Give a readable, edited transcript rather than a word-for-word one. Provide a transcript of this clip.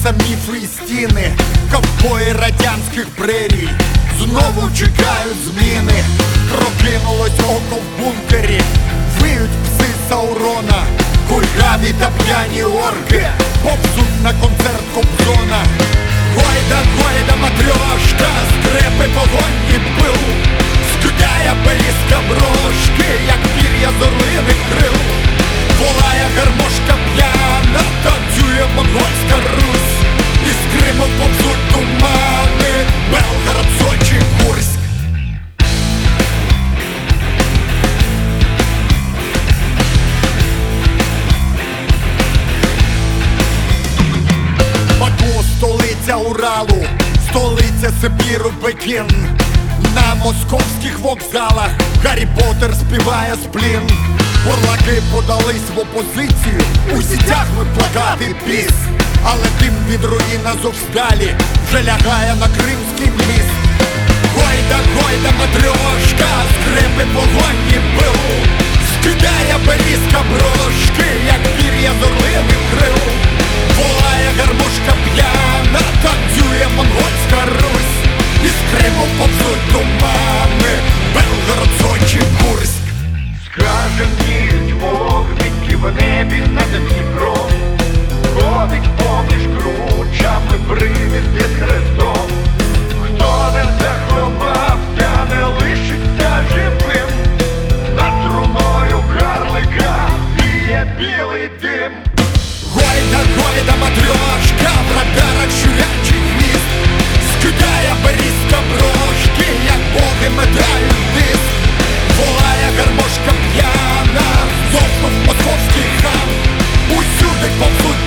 руйнуються міфи і стіни, ковбої радянських прерій знову чекають зміни. Прокинулось око в бункері, виють пси Саурона, кульгаві та п'яні орки повзуть на концерт Кобзона. Гойда, гойда, матрьошка, скрепи, вогонь і пил, скидає беліска брошки, як пір'я з орлиних крил. Волає гармошка п'яна, танцює монгольська Русь, із Криму повзуть тумани, Белгород, Сочі, Курськ. Баку — столиця Уралу, столиця Сибіру, Пекін. На московських вокзалах Гаррі Поттер співає сплін. Бурлаки подались в опозицію, усі тягнуть плакати піс. Але дим від руїн Азовсталі вже лягає на Кримський міст. Гойда, гойда, матрьошка, скрипи, вогонь і пил, скидає беліска брошки, як пір'я з орлиних крил. Волає гармошка п'яна, танцює монгольська Русь, із Криму повзуть тумани, Белгород, Сочі, Курськ. Скаженіють вогники в небі над Дніпром, ходить поміж кручами привід під хрестом. Хто не заховався, не лишиться живим, над труною карлика віє білий дим. Гойда, гойда, матрьошка, в радарах щурячий хвіст, скидає берізка брошки, як боги метають диск. Волає гармошка п'яна, зовсім московський хан, усюди повзуть